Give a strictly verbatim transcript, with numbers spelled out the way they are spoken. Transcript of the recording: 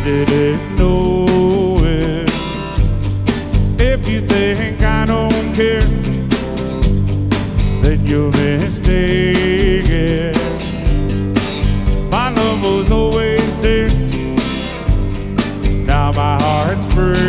didn't know it. If you think I don't care, then you're mistaken. My love was always there. Now my heart's breaking.